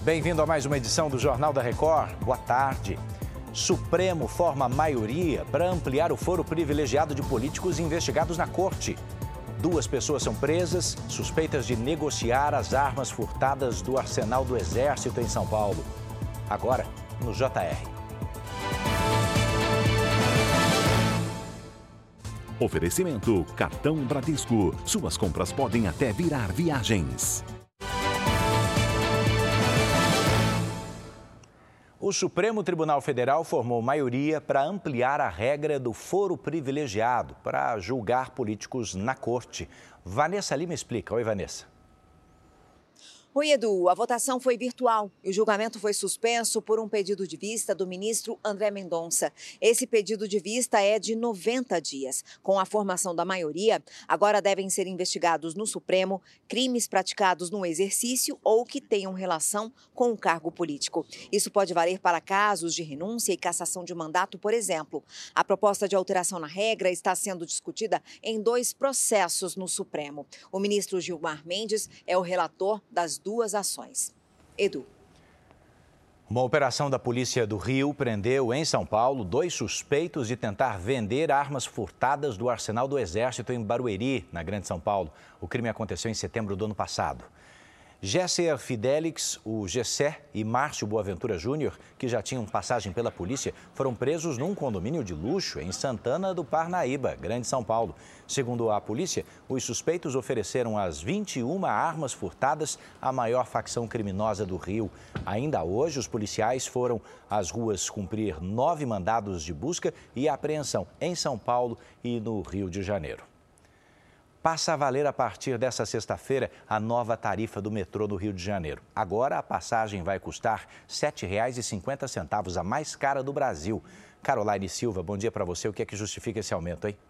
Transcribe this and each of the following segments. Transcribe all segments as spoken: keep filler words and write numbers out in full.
Bem-vindo a mais uma edição do Jornal da Record. Boa tarde. Supremo forma maioria para ampliar o foro privilegiado de políticos investigados na corte. Duas pessoas são presas, suspeitas de negociar as armas furtadas do arsenal do Exército em São Paulo. Agora, no J R. Oferecimento Cartão Bradesco. Suas compras podem até virar viagens. O Supremo Tribunal Federal formou maioria para ampliar a regra do foro privilegiado para julgar políticos na corte. Vanessa Lima explica. Oi, Vanessa. Oi, Edu. A votação foi virtual e o julgamento foi suspenso por um pedido de vista do ministro André Mendonça. Esse pedido de vista é de noventa dias. Com a formação da maioria, agora devem ser investigados no Supremo crimes praticados no exercício ou que tenham relação com o cargo político. Isso pode valer para casos de renúncia e cassação de mandato, por exemplo. A proposta de alteração na regra está sendo discutida em dois processos no Supremo. O ministro Gilmar Mendes é o relator das duas ações. Edu. Uma operação da Polícia do Rio prendeu em São Paulo dois suspeitos de tentar vender armas furtadas do arsenal do Exército em Barueri, na Grande São Paulo. O crime aconteceu em setembro do ano passado. Gesser Fidelix, o Gessé e Márcio Boaventura Júnior, que já tinham passagem pela polícia, foram presos num condomínio de luxo em Santana do Parnaíba, Grande São Paulo. Segundo a polícia, os suspeitos ofereceram as vinte e uma armas furtadas à maior facção criminosa do Rio. Ainda hoje, os policiais foram às ruas cumprir nove mandados de busca e apreensão em São Paulo e no Rio de Janeiro. Passa a valer a partir dessa sexta-feira a nova tarifa do metrô do Rio de Janeiro. Agora a passagem vai custar sete reais e cinquenta centavos, a mais cara do Brasil. Caroline Silva, bom dia para você. O que é que justifica esse aumento, hein?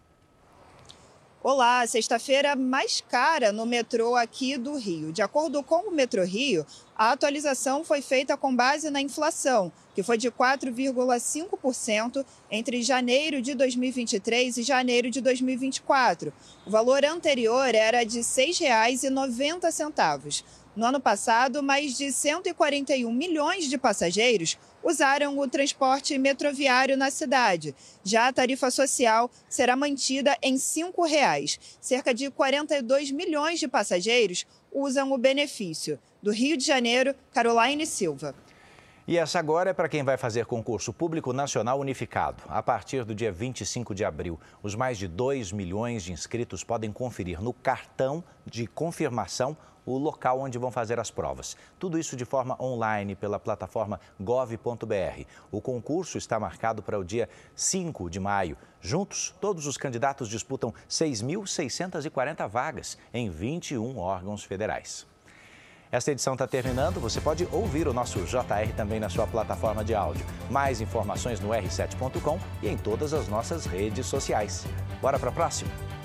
Olá, sexta-feira mais cara no metrô aqui do Rio. De acordo com o Metrô Rio, a atualização foi feita com base na inflação, que foi de quatro vírgula cinco por cento entre janeiro de dois mil e vinte e três e janeiro de dois mil e vinte e quatro. O valor anterior era de seis reais e noventa centavos. No ano passado, mais de cento e quarenta e um milhões de passageiros usaram o transporte metroviário na cidade. Já a tarifa social será mantida em cinco reais. Cerca de quarenta e dois milhões de passageiros usam o benefício. Do Rio de Janeiro, Caroline Silva. E essa agora é para quem vai fazer concurso público nacional unificado. A partir do dia vinte e cinco de abril, os mais de dois milhões de inscritos podem conferir no cartão de confirmação o local onde vão fazer as provas. Tudo isso de forma online pela plataforma gov ponto br. O concurso está marcado para o dia cinco de maio. Juntos, todos os candidatos disputam seis mil seiscentas e quarenta vagas em vinte e um órgãos federais. Esta edição está terminando. Você pode ouvir o nosso J R também na sua plataforma de áudio. Mais informações no erre sete ponto com e em todas as nossas redes sociais. Bora para a próxima?